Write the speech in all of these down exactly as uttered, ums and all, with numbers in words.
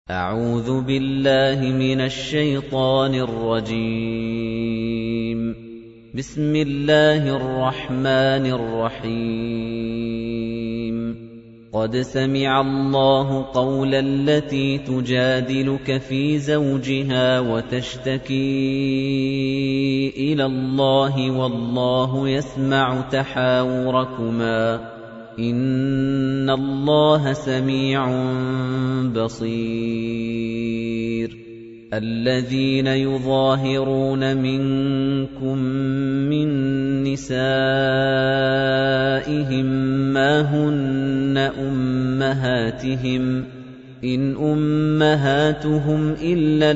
أعوذ بالله من الشيطان الرجيم. بسم الله الرحمن الرحيم. قد سمع الله قول التي تجادلك في زوجها وتشتكي إلى الله والله يسمع تحاوركما إن الله سميع بصير. الذين يظاهرون منكم من نسائهم ما هن أمهاتهم إن أمهاتهم إلا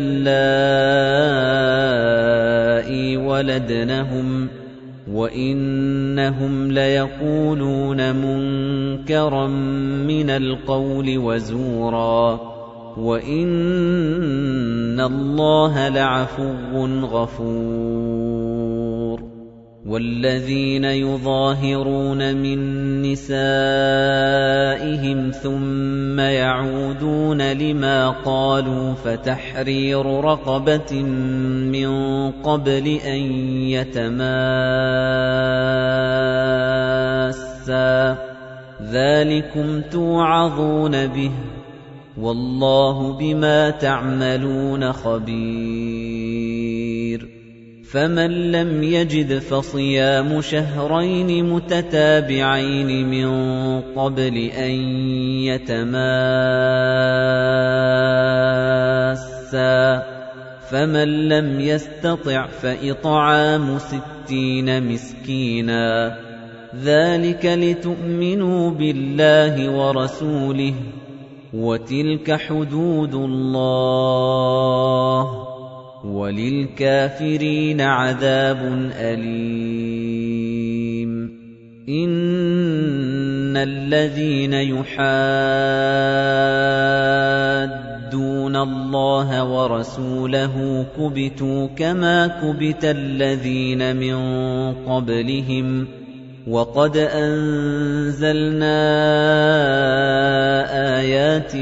اللائي ولدنهم وَإِنَّهُمْ لَيَقُولُونَ مُنكَرًا مِنَ الْقَوْلِ وَزُورًا وَإِنَّ اللَّهَ لَعَفُوٌّ غَفُورٌ. وَالَّذِينَ يُظَاهِرُونَ مِن نِّسَائِهِمْ ثُمَّ يَعُودُونَ لِمَا قَالُوا فَتَحْرِيرُ رَقَبَةٍ مِّن قَبْلِ أَن يَتَمَاسَّا ذَلِكُمْ تُوعَظُونَ بِهِ وَاللَّهُ بِمَا تَعْمَلُونَ خَبِيرٌ. فَمَن لَّمْ يَجِدْ فَصِيَامُ شَهْرَيْنِ مُتَتَابِعَيْنِ مِن قَبْلِ أَن يَتَمَاسَّا فَمَن لَّمْ يَسْتَطِعْ فَإِطْعَامُ سِتِّينَ مِسْكِينًا ذَلِكَ لِتُؤْمِنُوا بِاللَّهِ وَرَسُولِهِ وَتِلْكَ حُدُودُ اللَّهِ وَلِلْكَافِرِينَ عَذَابٌ أَلِيمٌ. إِنَّ الَّذِينَ يُحَادُّونَ اللَّهَ وَرَسُولَهُ كُبِتُوا كَمَا كُبِتَ الَّذِينَ مِن قَبْلِهِمْ وَقَدْ أَنزَلْنَا آيَاتٍ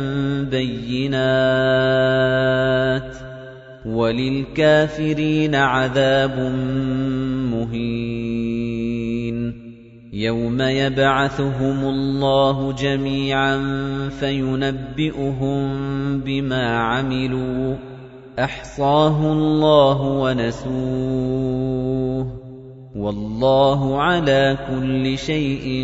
بَيِّنَاتٍ وَلِلْكَافِرِينَ عَذَابٌ مُهِينٌ. يَوْمَ يَبْعَثُهُمُ اللَّهُ جَمِيعًا فَيُنَبِّئُهُم بِمَا عَمِلُوا أَحْصَاهُ اللَّهُ وَنَسُوهُ وَاللَّهُ عَلَى كُلِّ شَيْءٍ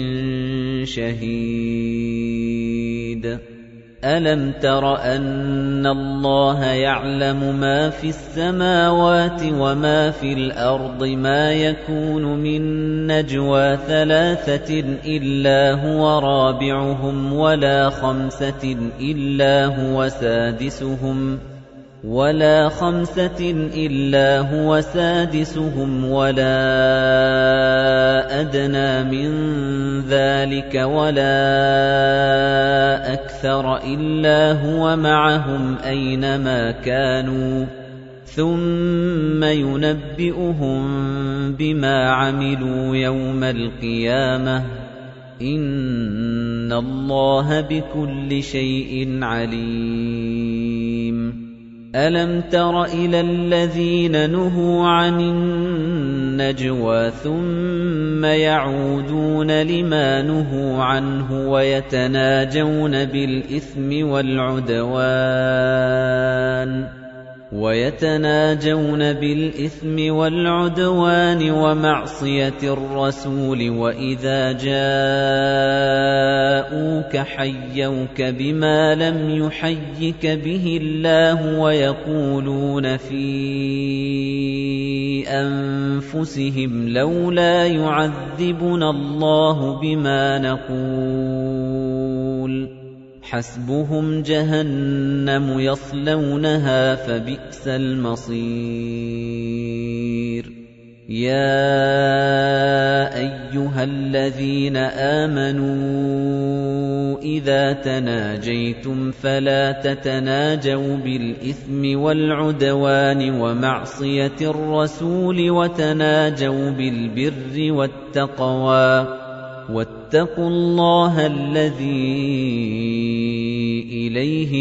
شَهِيدٌ. أَلَمْ تَرَ أَنَّ اللَّهَ يَعْلَمُ مَا فِي السَّمَاوَاتِ وَمَا فِي الْأَرْضِ مَا يَكُونُ مِن نَّجْوَىٰ ثَلَاثَةٍ إِلَّا هُوَ رَابِعُهُمْ وَلَا خَمْسَةٍ إِلَّا هُوَ سَادِسُهُمْ وَلَا خَمْسَةٍ إِلَّا هُوَ سَادِسُهُمْ وَلَا أَدْنَىٰ مِن ذَلِكَ وَلَا أَكْثَرَ إِلَّا هُوَ مَعَهُمْ أَيْنَمَا كَانُوا ثُمَّ يُنَبِّئُهُم بِمَا عَمِلُوا يَوْمَ الْقِيَامَةِ إِنَّ اللَّهَ بِكُلِّ شَيْءٍ عَلِيمٌ. أَلَمْ تَرَ إِلَى الَّذِينَ نُهُوا عَنِ النَّجْوَىٰ ثُمَّ يَعُودُونَ لِمَا نُهُوا عَنْهُ وَيَتَنَاجَوْنَ بِالْإِثْمِ وَالْعُدْوَانِ وَيَتَنَاجَوْنَ بِالْإِثْمِ وَالْعُدْوَانِ وَمَعْصِيَتِ الرَّسُولِ وَإِذَا جَاءُوكَ حَيَّوْكَ بِمَا لَمْ يُحَيِّكَ بِهِ اللَّهُ وَيَقُولُونَ فِي أَنفُسِهِمْ لَوْلَا يُعَذِّبُنَا اللَّهُ بِمَا نَقُولُ حَسْبُهُمْ جَهَنَّمُ يَصْلَوْنَهَا فَبِئْسَ الْمَصِيرُ. يَا أَيُّهَا الَّذِينَ آمَنُوا إِذَا تَنَاجَيْتُمْ فَلَا تَتَنَاجَوْا بِالْإِثْمِ وَالْعُدْوَانِ وَمَعْصِيَتِ الرَّسُولِ وَتَنَاجَوْا بِالْبِرِّ وَالتَّقْوَىٰ وَاتَّقُوا اللَّهَ الَّذِي إِلَيْهِ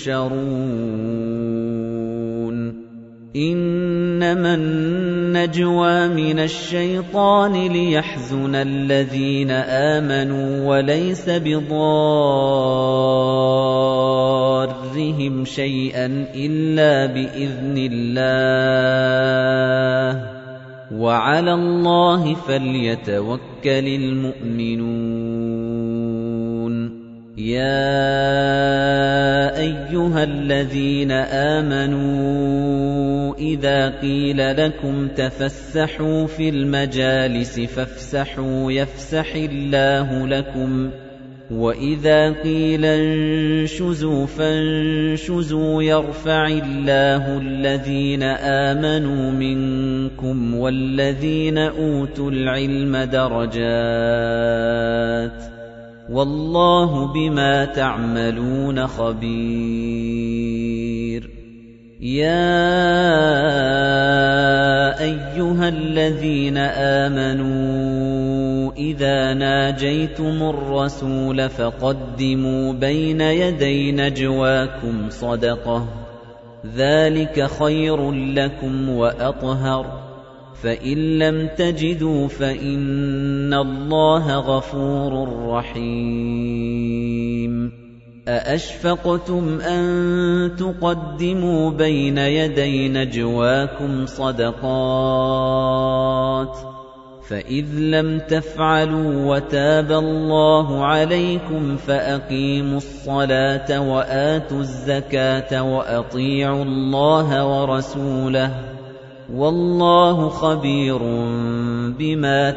تُحْشَرُونَ إِنَّمَا النَّجْوَى مِنَ الشَّيْطَانِ لِيَحْزُنَ الَّذِينَ آمَنُوا وَلَيْسَ بِضَارِّهِمْ شَيْئًا إِلَّا بِإِذْنِ اللَّهِ وَعَلَى اللَّهِ فَلْيَتَوَكَّلِ الْمُؤْمِنُونَ يَا أَيُّهَا الَّذِينَ آمَنُوا إِذَا قِيلَ لَكُمْ تَفَسَّحُوا فِي الْمَجَالِسِ فَافْسَحُوا يَفْسَحِ اللَّهُ لَكُمْ وَإِذَا قِيلَ انشُزُوا فَانشُزُوا يَرْفَعِ اللَّهُ الَّذِينَ آمَنُوا مِنكُمْ وَالَّذِينَ أُوتُوا الْعِلْمَ دَرَجَاتٍ وَاللَّهُ بِمَا تَعْمَلُونَ خَبِيرٌ يَا أَيُّهَا الَّذِينَ آمَنُوا إِذَا نَاجَيْتُمُ الرَّسُولَ فَقَدِّمُوا بَيْنَ يَدَيْ نَجْوَاكُمْ صَدَقَةً ذَلِكَ خَيْرٌ لَّكُمْ وَأَطْهَرُ فَإِن لَّمْ تَجِدُوا فَإِنَّ اللَّهَ غَفُورٌ رَّحِيمٌ أَأَشْفَقْتُمْ أَن تُقَدِّمُوا بَيْنَ يَدَيْ نَجْوَاكُمْ صَدَقَاتٍ فَإِذْ لَمْ تَفْعَلُوا وَتَابَ اللَّهُ عَلَيْكُمْ فَأَقِيمُوا الصَّلَاةَ وَآتُوا الزَّكَاةَ وَأَطِيعُوا اللَّهَ وَرَسُولَهُ وَاللَّهُ خَبِيرٌ بِمَا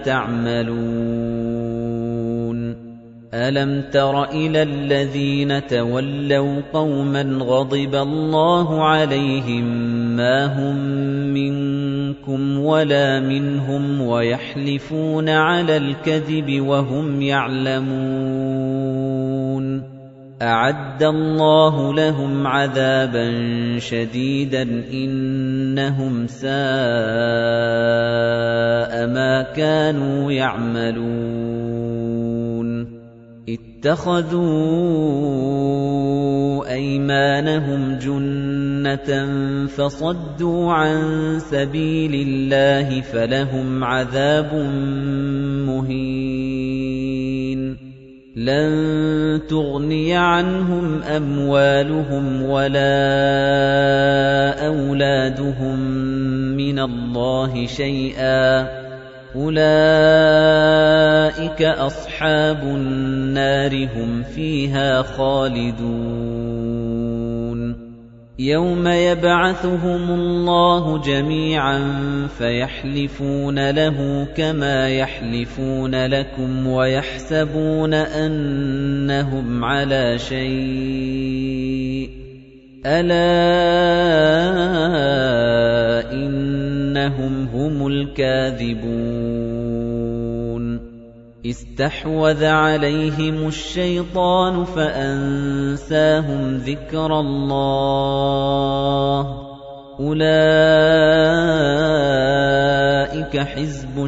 تَعْمَلُونَ أَلَمْ تَرَ إِلَى الَّذِينَ تَوَلَّوْا قَوْمًا غَضِبَ اللَّهُ عَلَيْهِمْ مَا هُمْ مِنكُمْ وَلَا مِنْهُمْ وَيَحْلِفُونَ عَلَى الْكَذِبِ وَهُمْ يَعْلَمُونَ أَعَدَّ اللَّهُ لَهُمْ عَذَابًا شَدِيدًا إِنَّهُمْ سَاءَ مَا كَانُوا يَعْمَلُونَ اتَّخَذُوا أَيْمَانَهُمْ جُنَّةً فَصَدُّوا عَن سَبِيلِ اللَّهِ فَلَهُمْ عَذَابٌ مُّهِينٌ لَن تُغْنِيَ عَنْهُمْ أَمْوَالُهُمْ وَلَا أَوْلَادُهُم مِّنَ اللَّهِ شَيْئًا أُولَئِكَ أَصْحَابُ النَّارِ هُمْ فِيهَا خَالِدُونَ يَوْمَ يَبْعَثُهُمُ اللَّهُ جَمِيعًا فَيَحْلِفُونَ لَهُ كَمَا يَحْلِفُونَ لَكُمْ وَيَحْسَبُونَ أَنَّهُمْ عَلَىٰ شَيْءٍ أَلَا إِنَّهُمْ هُمُ الْكَاذِبُونَ اسْتَحْوَذَ عَلَيْهِمُ الشَّيْطَانُ فَأَنسَاهُمْ ذِكْرَ اللَّهِ أُولَئِكَ حِزْبُ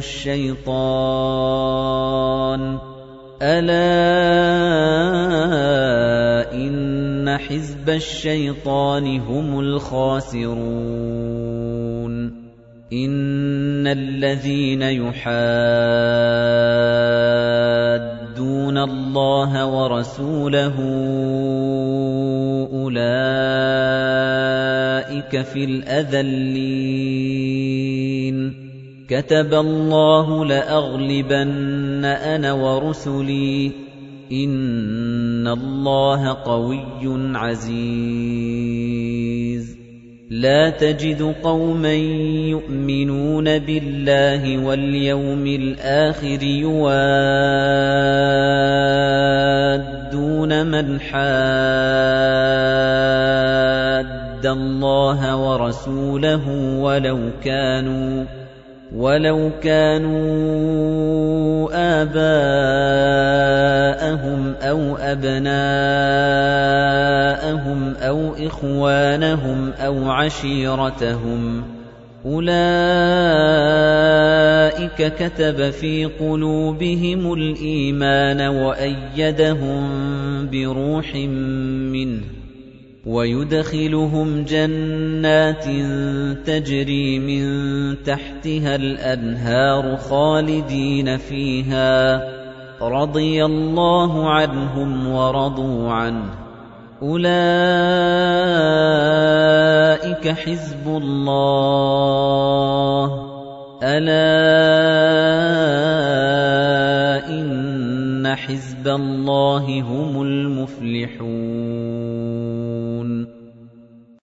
الشَّيْطَانِ أَلَا إِنَّ حِزْبَ الشَّيْطَانِ هُمُ الْخَاسِرُونَ إِنَّ الَّذِينَ يُحَادُّونَ اللَّهَ وَرَسُولَهُ أُولَئِكَ فِي الْأَذَلِّينَ كَتَبَ اللَّهُ لَأَغْلِبَنَّ أَنَا وَرُسُلِي إِنَّ اللَّهَ قَوِيٌّ عَزِيزٌ لَا تَجِدُ قَوْمًا يُؤْمِنُونَ بِاللَّهِ وَالْيَوْمِ الْآخِرِ يُوَادُّونَ مَنْ حَادَّ اللَّهَ وَرَسُولَهُ وَلَوْ كَانُوا وَلَوْ كَانُوا آبَاءَهُمْ أَوْ أَبْنَاءَهُمْ أَوْ إِخْوَانَهُمْ أَوْ عَشِيرَتَهُمْ أُولَئِكَ كَتَبَ فِي قُلُوبِهِمُ الْإِيمَانَ وَأَيَّدَهُم بِرُوحٍ مِّنْهُ وَيُدْخِلُهُمْ جَنَّاتٍ تَجْرِي مِن تَحْتِهَا الْأَنْهَارُ خَالِدِينَ فِيهَا رَضِيَ اللَّهُ عَنْهُمْ وَرَضُوا عَنْهُ أُولَئِكَ حِزْبُ اللَّهِ أَلَا إِنَّ حِزْبَ اللَّهِ هُمُ الْمُفْلِحُونَ